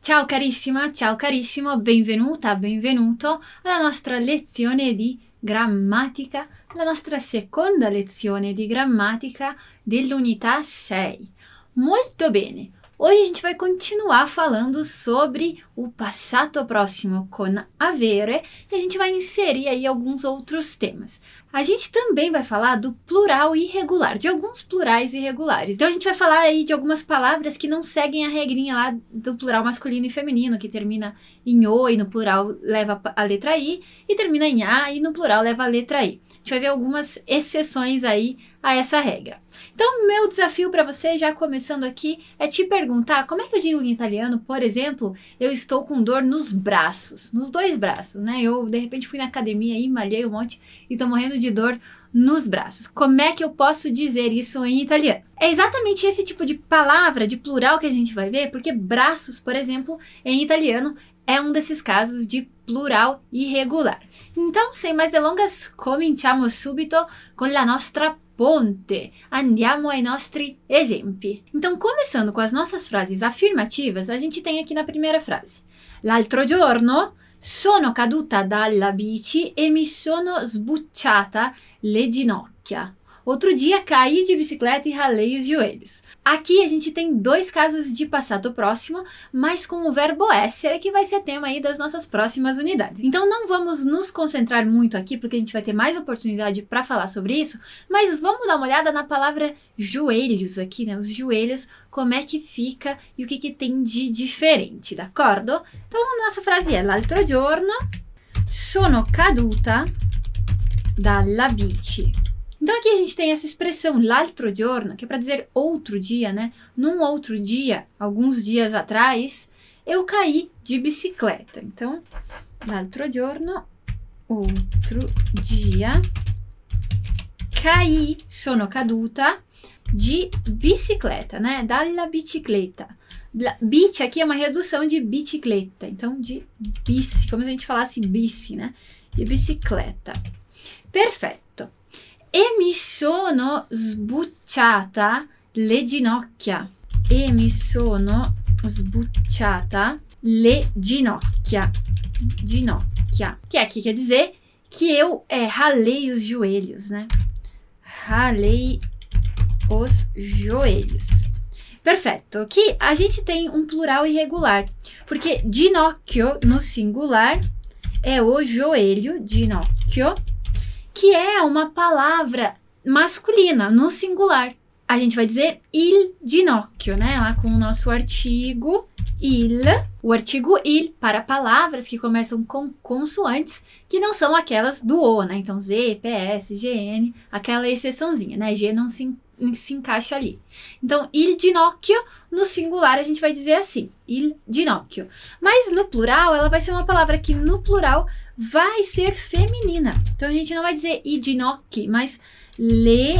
Ciao carissima, ciao carissimo, benvenuta, benvenuto alla nostra lezione di grammatica, la nostra seconda lezione di grammatica dell'unità 6. Molto bene! Hoje a gente vai continuar falando sobre o passato próximo com avere e a gente vai inserir aí alguns outros temas. A gente também vai falar do plural irregular, de alguns plurais irregulares. Então a gente vai falar aí de algumas palavras que não seguem a regrinha lá do plural masculino e feminino, que termina em O e no plural leva a letra I, e termina em A e no plural leva a letra I. A gente vai ver algumas exceções aí a essa regra. Então, meu desafio para você, já começando aqui, é te perguntar como é que eu digo em italiano, por exemplo, eu estou com dor nos braços, nos dois braços, né? Eu, de repente, fui na academia e malhei um monte e tô morrendo de dor nos braços. Como é que eu posso dizer isso em italiano? É exatamente esse tipo de palavra, de plural que a gente vai ver, porque braços, por exemplo, em italiano, é um desses casos de plural irregular. Então, sem mais delongas, cominciamo subito con la nostra ponte. Andiamo ai nostri esempi. Então, começando com as nossas frases afirmativas, a gente tem aqui na primeira frase. L'altro giorno sono caduta dalla bici e mi sono sbucciata le ginocchia. Outro dia caí de bicicleta e ralei os joelhos. Aqui a gente tem dois casos de passado próximo, mas com o verbo essere, que vai ser tema aí das nossas próximas unidades. Então não vamos nos concentrar muito aqui, porque a gente vai ter mais oportunidade para falar sobre isso, mas vamos dar uma olhada na palavra joelhos aqui, né? Os joelhos, como é que fica e o que tem de diferente, d'accordo? Então a nossa frase é: l'altro giorno sono caduta dalla bici. Então aqui a gente tem essa expressão l'altro giorno, que é para dizer outro dia, né? Num outro dia, alguns dias atrás, eu caí de bicicleta. Então, l'altro giorno, outro dia, caí, sono caduta, de bicicleta, né? Dalla bicicleta. Bici aqui é uma redução de bicicleta, então de bici, como se a gente falasse bici, né? De bicicleta. Perfeito. E mi sono sbucciata le ginocchia. E mi sono sbucciata le ginocchia. Ginocchia. Que aqui quer dizer que eu ralei os joelhos, né? Ralei os joelhos. Perfeito. Aqui a gente tem um plural irregular, porque ginocchio no singular é o joelho, ginocchio, que é uma palavra masculina, no singular. A gente vai dizer il ginocchio, né? Lá com o nosso artigo il. O artigo il para palavras que começam com consoantes que não são aquelas do O, né? Então Z, PS, GN, aquela exceçãozinha, né? G não se encaixa ali. Então, il ginocchio, no singular a gente vai dizer assim, il ginocchio. Mas no plural, ela vai ser uma palavra que no plural vai ser feminina. Então, a gente não vai dizer i ginocchi, mas le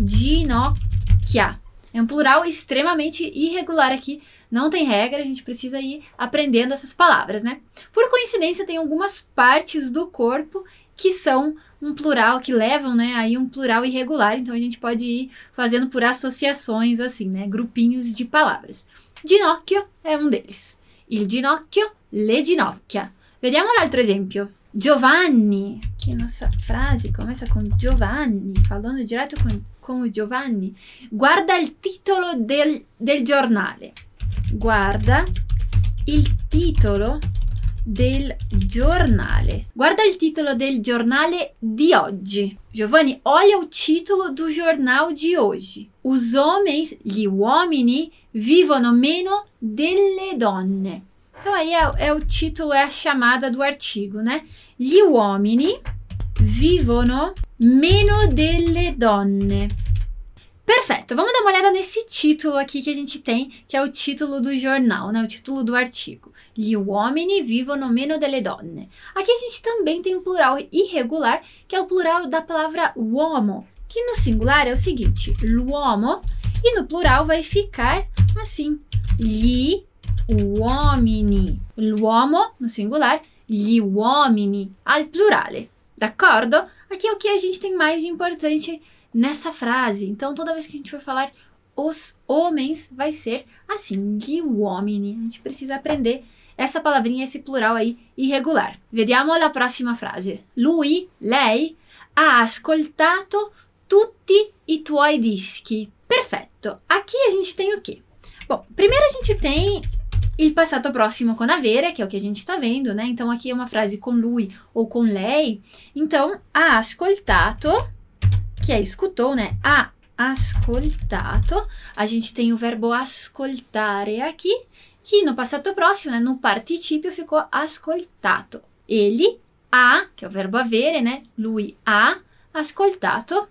ginocchia. É um plural extremamente irregular aqui, não tem regra, a gente precisa ir aprendendo essas palavras, né? Por coincidência, tem algumas partes do corpo que são um plural, que levam, né, aí um plural irregular, então a gente pode ir fazendo por associações, assim, né, grupinhos de palavras. Ginocchio é um deles. Il ginocchio, le ginocchia. Vediamo l'altro esempio. Giovanni, que nossa frase começa com Giovanni, falando direto com o Giovanni. Guarda il titolo del giornale. Guarda il titolo del giornale. Guarda il titolo del giornale di oggi. Giovanni, olha o título do jornal de hoje. Os homens, gli uomini, vivono meno delle donne. Então aí é o título, é a chamada do artigo, né? Gli uomini vivono meno delle donne. Perfeito, vamos dar uma olhada nesse título aqui que a gente tem, que é o título do jornal, né? O título do artigo. Gli uomini vivono meno delle donne. Aqui a gente também tem um plural irregular, que é o plural da palavra uomo, que no singular é o seguinte, l'uomo, e no plural vai ficar assim, gli uomini. L'uomo no singular, gli uomini al plurale. D'accordo? Aqui é o que a gente tem mais de importante nessa frase. Então, toda vez que a gente for falar os homens vai ser assim, gli uomini. A gente precisa aprender essa palavrinha, esse plural aí irregular. Vediamo la prossima frase. Lui, lei, ha ascoltato tutti i tuoi dischi. Perfetto. Aqui a gente tem o quê? Bom, primeiro a gente tem il passato prossimo con avere, que é o que a gente está vendo, né? Então, aqui é uma frase com lui ou com lei. Então, ha ascoltato, que é escutou, né? Ha ascoltato. A gente tem o verbo ascoltare aqui, que no passato próximo, né? No participio ficou ascoltato. Ele ha, que é o verbo avere, né? Lui ha ascoltato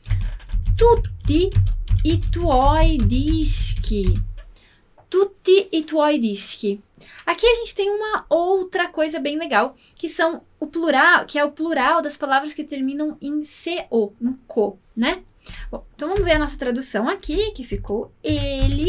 tutti i tuoi dischi. Tutti i tuoi dischi. Aqui a gente tem uma outra coisa bem legal, que são o plural, que é o plural das palavras que terminam em co, em co, né? Bom, então vamos ver a nossa tradução aqui, que ficou: ele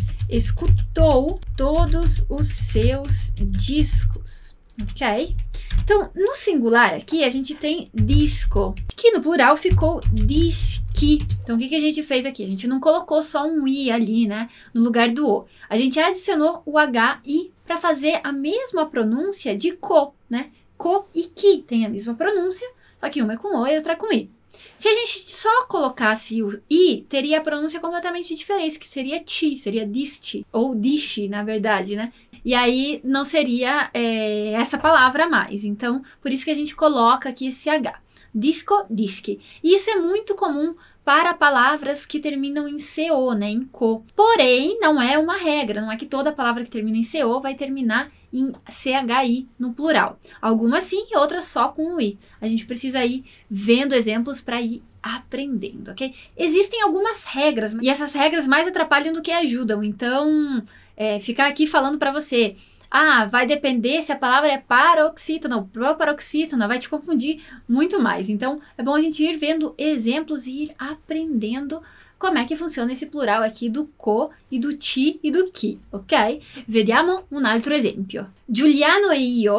escutou todos os seus discos, ok? Então, no singular aqui, a gente tem disco, que no plural ficou dischi. Então, o que a gente fez aqui? A gente não colocou só um i ali, né, no lugar do o. A gente adicionou o hi para fazer a mesma pronúncia de co, né? Co e ki tem a mesma pronúncia, só que uma é com o e outra é com i. Se a gente só colocasse o i, teria a pronúncia completamente diferente, que seria ti, seria disti, ou dishi, na verdade, né? E aí não seria essa palavra mais. Então, por isso que a gente coloca aqui esse H. Disco, dischi. E isso é muito comum para palavras que terminam em co, né? Em co. Porém, não é uma regra. Não é que toda palavra que termina em co vai terminar em CHI no plural. Algumas sim e outras só com o i. A gente precisa ir vendo exemplos para ir aprendendo, ok? Existem algumas regras, e essas regras mais atrapalham do que ajudam. Então, ficar aqui falando para você, vai depender se a palavra é paroxítona ou proparoxítona, vai te confundir muito mais. Então, é bom a gente ir vendo exemplos e ir aprendendo como é que funciona esse plural aqui do co e do ti e do chi, ok? Vediamo un altro esempio. Giuliano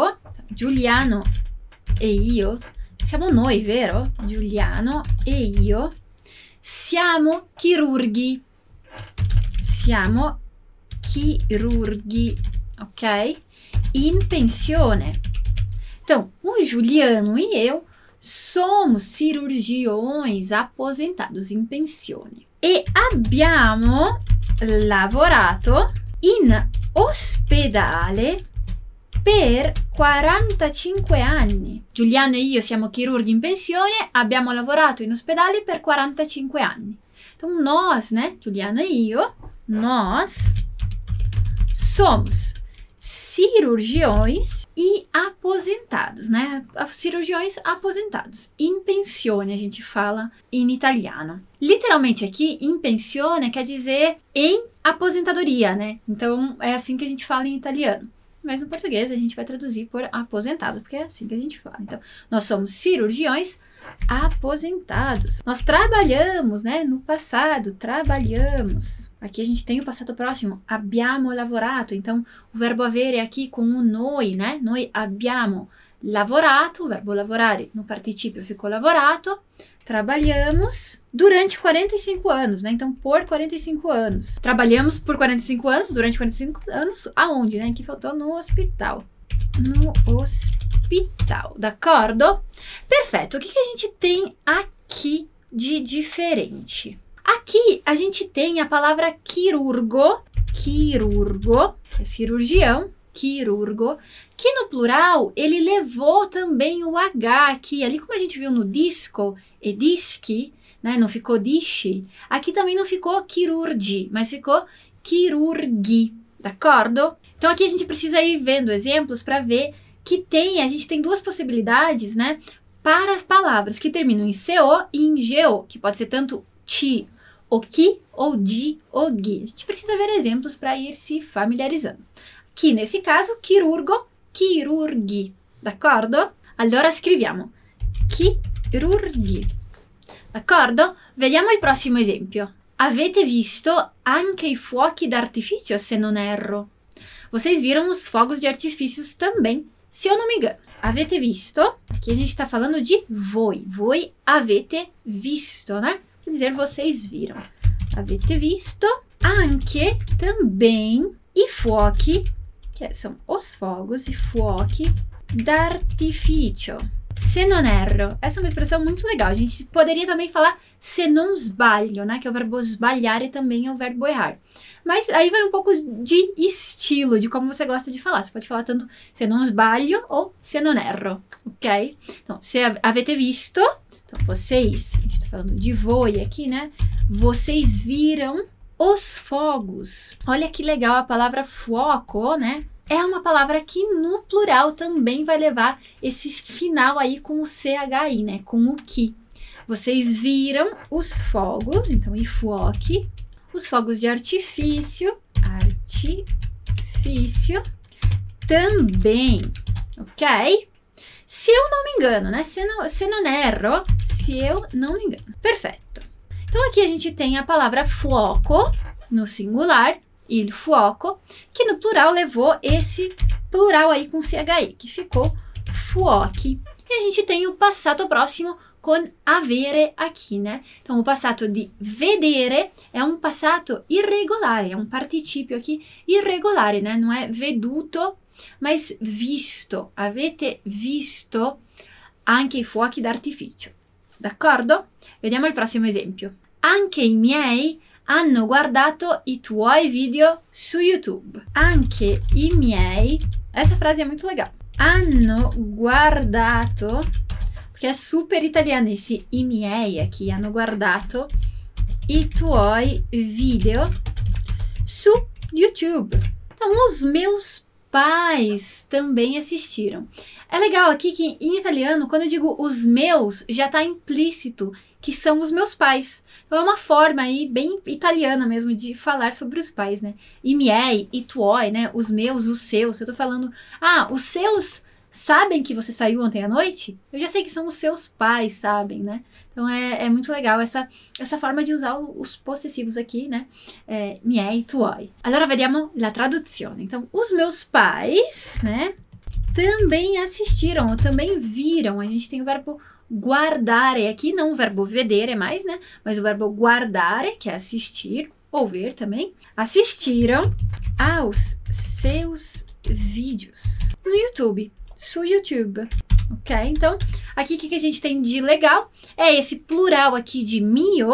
e io, siamo noi, vero? Giuliano e io siamo chirurghi. Siamo chirurghi, ok? In pensione. Então, o Juliano e eu somos cirurgiões aposentados in pensione. E abbiamo lavorato in ospedale per 45 anni. Giuliano e io siamo chirurghi in pensione, abbiamo lavorato in ospedale per 45 anni. Então, nós, né, Giuliano e io, nós somos cirurgiões e aposentados, né? Cirurgiões aposentados. In pensione, a gente fala em italiano. Literalmente aqui, in pensione quer dizer em aposentadoria, né? Então, é assim que a gente fala em italiano. Mas no português a gente vai traduzir por aposentado, porque é assim que a gente fala. Então, nós somos cirurgiões aposentados. Nós trabalhamos, né? No passado, trabalhamos. Aqui a gente tem o passado próximo, abbiamo lavorato. Então, o verbo avere aqui com o noi, né? Noi abbiamo lavorato, o verbo lavorare no participio ficou lavorato. Trabalhamos durante 45 anos, né? Então, por 45 anos. Trabalhamos por 45 anos, durante 45 anos, aonde, né? Que faltou no hospital. No hospital, d'accordo? Perfeito. O que a gente tem aqui de diferente? Aqui a gente tem a palavra quirurgo, que é cirurgião, quirurgo, que no plural ele levou também o H aqui, ali como a gente viu no disco e dischi, né? Não ficou disci, aqui também não ficou chirurgi, mas ficou chirurghi, d'accordo? Então aqui a gente precisa ir vendo exemplos para ver que a gente tem duas possibilidades, né, para palavras que terminam em CO e em GO, que pode ser tanto ti, o ki, ou di, o ghi. A gente precisa ver exemplos para ir se familiarizando. Aqui nesse caso, chirurgo, chirurghi, d'accordo? Allora scriviamo chirurghi, d'accordo? Vediamo il prossimo esempio. Avete visto anche i fuochi d'artificio, se non erro. Vocês viram os fogos de artifícios também, se eu não me engano. Avete visto, aqui a gente está falando de voi. Voi avete visto, né? Quer dizer, vocês viram. avete visto, anche, também, i fuochi, que são os fogos, i fuochi d'artifício. Se non erro, essa é uma expressão muito legal. A gente poderia também falar se non sbaglio, né? Que é o verbo sbagliare e também é o verbo errar. Mas aí vai um pouco de estilo, de como você gosta de falar. Você pode falar tanto se non sbaglio ou se non erro, ok? Então, se avete visto, então vocês, a gente está falando de voi aqui, né? Vocês viram os fogos. Olha que legal a palavra fuoco, né? É uma palavra que no plural também vai levar esse final aí com o CHI, né? Com o que. Vocês viram os fogos, então i fuochi, os fogos de artifício, também, ok? Se eu não me engano, né? Se não erro, se eu não me engano. Perfeito. Então aqui a gente tem a palavra fuoco no singular, il fuoco, que no plural levou esse plural aí com CHI, que ficou fuochi. E a gente tem o passato próximo com avere aqui, né? Então, o passato de vedere é um passato irregolare, é um participio aqui irregolare, né? Não é veduto, mas visto. Avete visto anche i fuochi d'artificio. D'accordo? Vediamo il prossimo esempio. Anche i miei hanno guardato i tuoi video su YouTube. Anche i miei, essa frase é muito legal. Hanno guardato, porque é super italiano esse i miei aqui. Hanno guardato i tuoi video su YouTube. Então, os meus pais também assistiram. É legal aqui que em italiano, quando eu digo os meus, já está implícito que são os meus pais. Então é uma forma aí bem italiana mesmo de falar sobre os pais, né? I miei, i tuoi, né? Os meus, os seus. Eu tô falando, os seus sabem que você saiu ontem à noite? Eu já sei que são os seus pais, sabem, né? Então é muito legal essa forma de usar os possessivos aqui, né? Miei, tuoi. Allora vediamo la traduzione. Então, os meus pais, né? Também assistiram, ou também viram. A gente tem o verbo guardare aqui, não o verbo vedere mais, né? Mas o verbo guardare, que é assistir, ou ver também. Assistiram aos seus vídeos no YouTube, su YouTube, ok? Então, aqui o que a gente tem de legal é esse plural aqui de mio,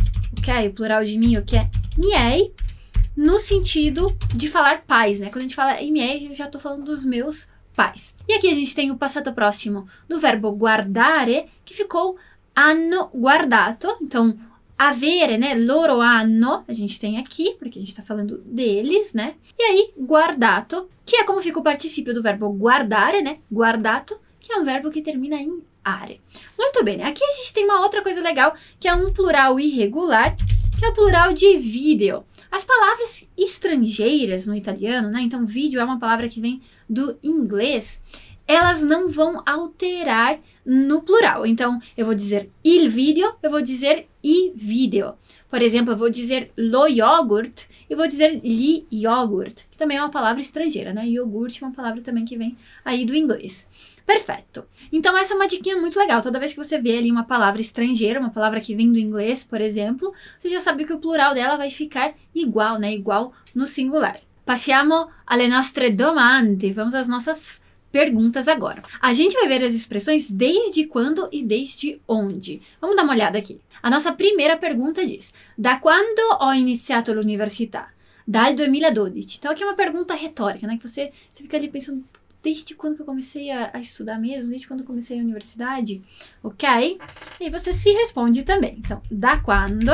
ok? O plural de mio que é miei, no sentido de falar pais, né? Quando a gente fala i miei, eu já tô falando dos meus pais. E aqui a gente tem o passato próximo do verbo guardare, que ficou hanno guardato. Então, avere, né? Loro hanno, a gente tem aqui, porque a gente tá falando deles, né? E aí, guardato, que é como fica o particípio do verbo guardare, né? Guardato, que é um verbo que termina em are. Muito bem, né? Aqui a gente tem uma outra coisa legal, que é um plural irregular, que é o plural de vídeo. As palavras estrangeiras no italiano, né? Então, vídeo é uma palavra que vem do inglês, elas não vão alterar no plural. Então, eu vou dizer il video, eu vou dizer i video. Por exemplo, eu vou dizer lo yogurt, eu vou dizer gli yogurt, que também é uma palavra estrangeira, né? Iogurte é uma palavra também que vem aí do inglês. Perfeito. Então, essa é uma diquinha muito legal. Toda vez que você vê ali uma palavra estrangeira, uma palavra que vem do inglês, por exemplo, você já sabe que o plural dela vai ficar igual, né? Igual no singular. Passiamo alle nostre domande. Vamos às nossas perguntas agora. A gente vai ver as expressões desde quando e desde onde. Vamos dar uma olhada aqui. A nossa primeira pergunta diz: da quando ho iniziato l'università? Dal 2012. Então aqui é uma pergunta retórica, né? Que você fica ali pensando, desde quando que eu comecei a estudar mesmo? Desde quando eu comecei a universidade? Ok? E aí você se responde também. Então, da quando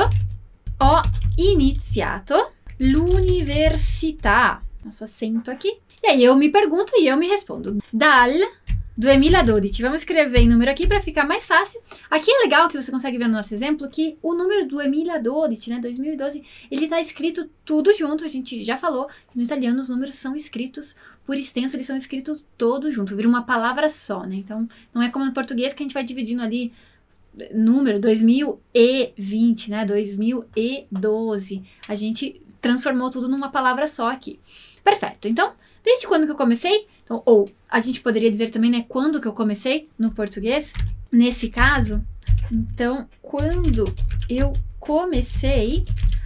ho iniziato l'università. Nosso acento aqui. E aí eu me pergunto e eu me respondo. Dal 2012. Vamos escrever em número aqui para ficar mais fácil. Aqui é legal que você consegue ver no nosso exemplo que o número 2012, né, 2012, ele está escrito tudo junto. A gente já falou que no italiano os números são escritos por extenso, eles são escritos todos junto, vira uma palavra só, né? Então, não é como no português que a gente vai dividindo ali número 2020, né, 2012. A gente transformou tudo numa palavra só aqui. Perfeito. Então, desde quando que eu comecei? Então, ou a gente poderia dizer também, né, quando que eu comecei no português. Nesse caso, então, quando eu comecei,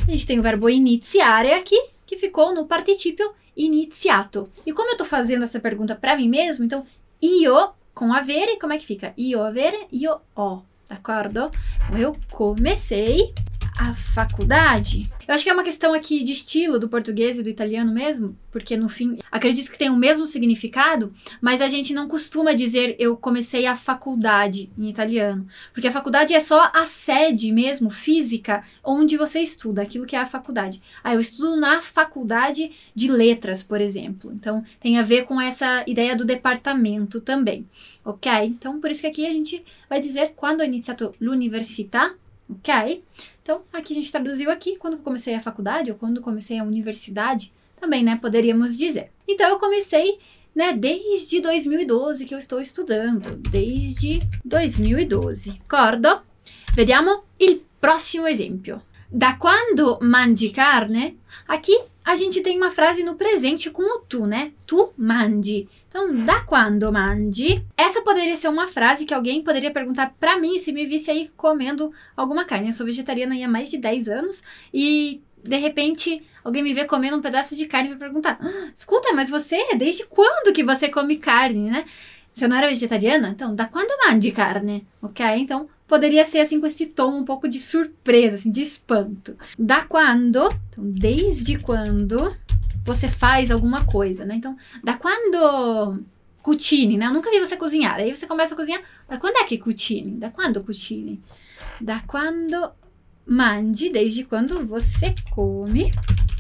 A gente tem o verbo iniziare aqui, que ficou no participio iniziato. E como eu tô fazendo essa pergunta para mim mesmo, então, io com avere, como é que fica? Io avere, io ho, d'accordo? Então, eu comecei a faculdade. Eu acho que é uma questão aqui de estilo do português e do italiano mesmo, porque no fim, acredito que tem o mesmo significado, mas a gente não costuma dizer eu comecei a faculdade em italiano, porque a faculdade é só a sede mesmo, física, onde você estuda, aquilo que é a faculdade. Eu estudo na faculdade de letras, por exemplo. Então, tem a ver com essa ideia do departamento também, ok? Então, por isso que aqui a gente vai dizer quando ho iniziato l'università, ok? Então, aqui a gente traduziu aqui, quando eu comecei a faculdade, ou quando comecei a universidade, também, né, poderíamos dizer. Então, eu comecei, né, desde 2012 que eu estou estudando, desde 2012, d'accordo? Vediamo il prossimo esempio. Da quando mangi carne? Aqui a gente tem uma frase no presente com o tu, né? Tu mangi. Então, da quando mangi? Essa poderia ser uma frase que alguém poderia perguntar pra mim se me visse aí comendo alguma carne. Eu sou vegetariana há mais de 10 anos e, de repente, alguém me vê comendo um pedaço de carne e vai perguntar: escuta, mas você, desde quando que você come carne, né? Você não era vegetariana? Então, da quando mangi carne? Ok? Então, poderia ser assim com esse tom um pouco de surpresa, assim, de espanto. Da quando, então, desde quando você faz alguma coisa, né? Então, da quando cucini, né? Eu nunca vi você cozinhar. Aí você começa a cozinhar. Da quando é que cucini? Da quando cucini? Da quando mangi, desde quando você come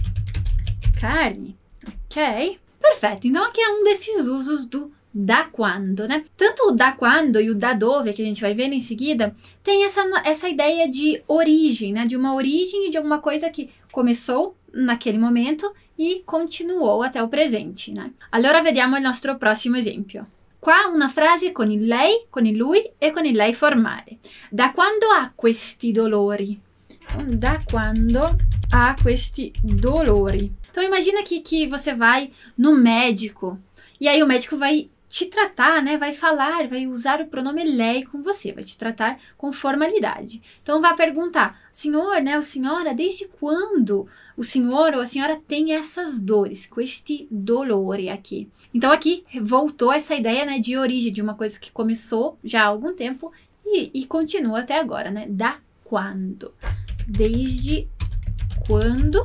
carne. Ok? Perfeito. Então, aqui é um desses usos do da quando, né? Tanto o da quando e o da dove, que a gente vai ver em seguida, tem essa ideia de origem, né? De uma origem e de alguma coisa que começou naquele momento e continuou até o presente, né? Allora vediamo il nostro prossimo esempio. Qua una frase con il lei, con il lui e con il lei formale. Da quando ha questi dolori? Da quando ha questi dolori? Então imagina que você vai no médico e aí o médico vai te tratar, né? Vai falar, vai usar o pronome lei com você, vai te tratar com formalidade. Então vai perguntar: senhor, né? Ou senhora, desde quando o senhor ou a senhora tem essas dores? Questi dolori aqui. Então aqui voltou essa ideia, né, de origem, de uma coisa que começou já há algum tempo e continua até agora, né? Da quando? Desde quando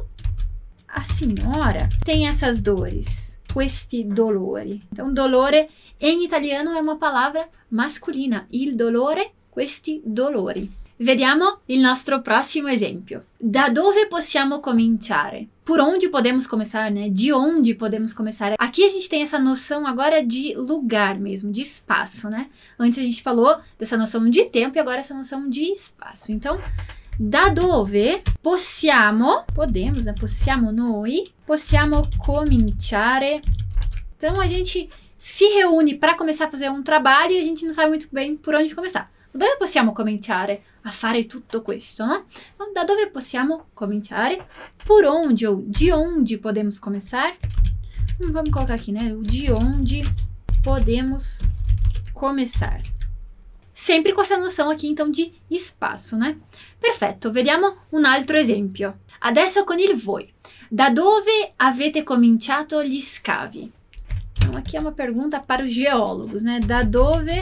a senhora tem essas dores? Questi dolori. Então, dolore em italiano é uma palavra masculina. Il dolore, questi dolori. Vediamo il nostro prossimo esempio. Da dove possiamo cominciare? Por onde podemos começar, né? De onde podemos começar? Aqui a gente tem essa noção agora de lugar mesmo, de espaço, né? Antes a gente falou dessa noção de tempo e agora essa noção de espaço. Então, da dove podemos, né? Possiamo noi, possiamo cominciare. Então, a gente se reúne para começar a fazer um trabalho e a gente não sabe muito bem por onde começar. Dove possiamo cominciare a fare tutto questo, no? Então, da dove possiamo cominciare? Por onde ou de onde podemos começar? Vamos colocar aqui, né? De onde podemos começar. Sempre com essa noção aqui, então, de espaço, né? Perfetto, vediamo un altro esempio. Adesso con il voi. Da dove avete cominciato gli scavi? Então, aqui é uma pergunta para os geólogos, né? Da dove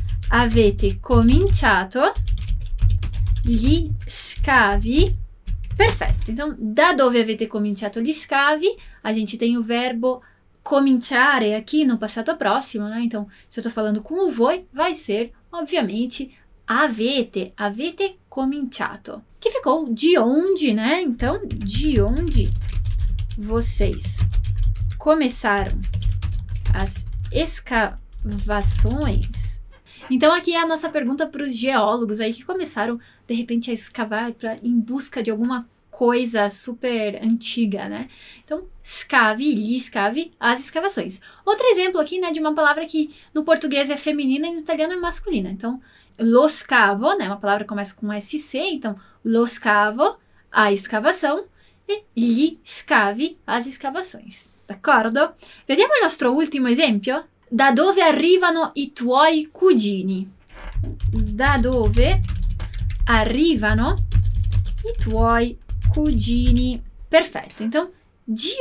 avete cominciato gli scavi? Perfetto, então, da dove avete cominciato gli scavi? A gente tem o verbo cominciare aqui no passato próximo, né? Então, se eu tô falando com o voi, vai ser, obviamente, avete cominciato. Que ficou de onde, né? Então, de onde vocês começaram as escavações? Então, aqui é a nossa pergunta para os geólogos aí que começaram, de repente, a escavar em busca de alguma coisa super antiga, né? Então, scavi, gli scavi, as escavações. Outro exemplo aqui, né, de uma palavra que no português é feminina e no italiano é masculina. Então, lo scavo, né, uma palavra que começa com SC, então, lo scavo, a escavação, e gli scavi, as escavações. D'accordo? Vediamo il nostro ultimo esempio. Da dove arrivano i tuoi cugini? Da dove arrivano i tuoi cugini. Perfetto. Então, de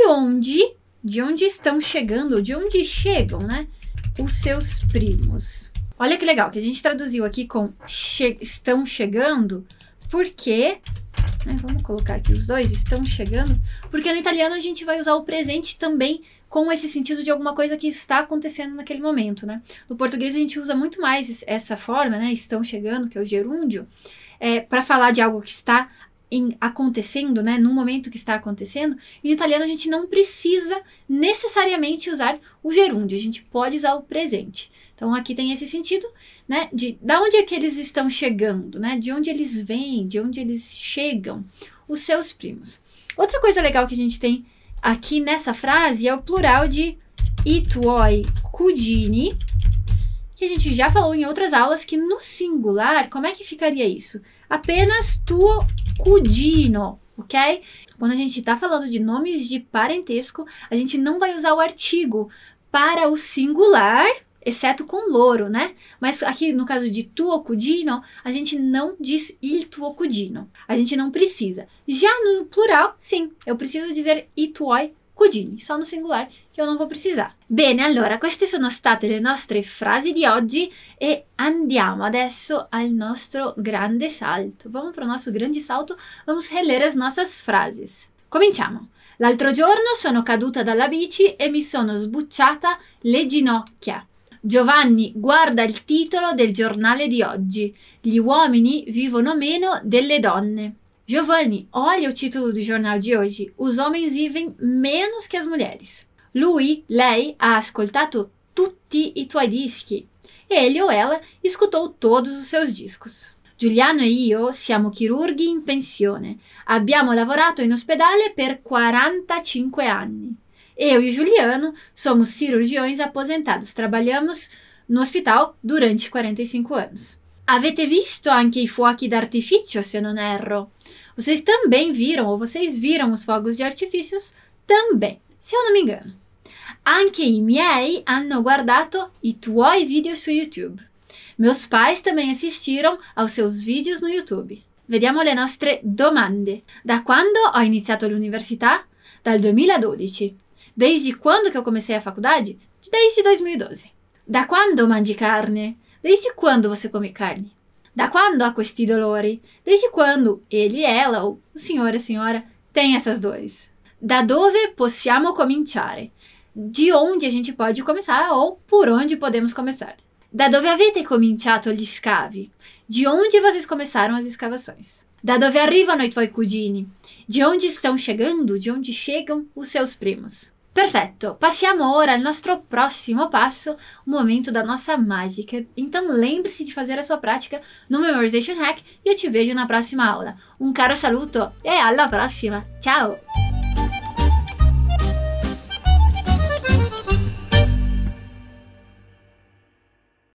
onde estão chegando, de onde chegam, né? Os seus primos. Olha que legal, que a gente traduziu aqui com estão chegando, porque... vamos colocar aqui os dois, estão chegando, porque no italiano a gente vai usar o presente também com esse sentido de alguma coisa que está acontecendo naquele momento, né? No português a gente usa muito mais essa forma, né? Estão chegando, que é o gerúndio, para falar de algo que está acontecendo, né? No momento que está acontecendo. E no italiano a gente não precisa necessariamente usar o gerúndio, a gente pode usar o presente. Então aqui tem esse sentido, né? Da onde é que eles estão chegando, né? De onde eles vêm, de onde eles chegam, os seus primos. Outra coisa legal que a gente tem aqui nessa frase é o plural de i tuoi cugini, que a gente já falou em outras aulas, que no singular, como é que ficaria isso? Apenas tuo cugino, ok? Quando a gente está falando de nomes de parentesco, a gente não vai usar o artigo para o singular, exceto com loro, né? Mas aqui no caso de tuo cugino, a gente não diz il tuo cugino. A gente não precisa. Já no plural, sim, eu preciso dizer i tuoi cugini, só no singular que eu não vou precisar. Bene, allora, queste sono state le nostre frasi di oggi e andiamo adesso al nostro grande salto. Vamos para o nosso grande salto, vamos reler as nossas frases. Cominciamo. L'altro giorno sono caduta dalla bici e mi sono sbucciata le ginocchia. Giovanni guarda il titolo del giornale di oggi. Gli uomini vivono meno delle donne. Giovanni, olha o título do jornal de hoje. Os homens vivem menos que as mulheres. Lei ha ascoltato tutti i tuoi dischi. Ele ou ela escutou todos os seus discos. Giuliano e io siamo chirurghi in pensione. Abbiamo lavorato in ospedale per 45 anni. Eu e o Juliano somos cirurgiões aposentados. Trabalhamos no hospital durante 45 anos. Avete visto anche i fuochi d'artifício, se non erro? Vocês também viram, ou vocês viram os fogos de artifícios também, se eu não me engano. Anche i miei hanno guardato i tuoi video su YouTube. Meus pais também assistiram aos seus vídeos no YouTube. Vediamo le nostre domande. Da quando ho iniziato l'università? Dal 2012. Desde quando que eu comecei a faculdade? Desde 2012. Da quando mangi carne? Desde quando você come carne? Da quando ha questi dolori? Desde quando ele, ela ou o senhor, a senhora tem essas dores? Da dove possiamo cominciare? De onde a gente pode começar ou por onde podemos começar? Da dove avete cominciato gli scavi? De onde vocês começaram as escavações? Da dove arrivano i tuoi cugini? De onde estão chegando? De onde chegam os seus primos? Perfetto, passiamo ora al nostro prossimo passo, o momento da nossa mágica. Então lembre-se de fazer a sua prática no Memorization Hack e eu te vejo na próxima aula. Um caro saluto e alla prossima! Ciao!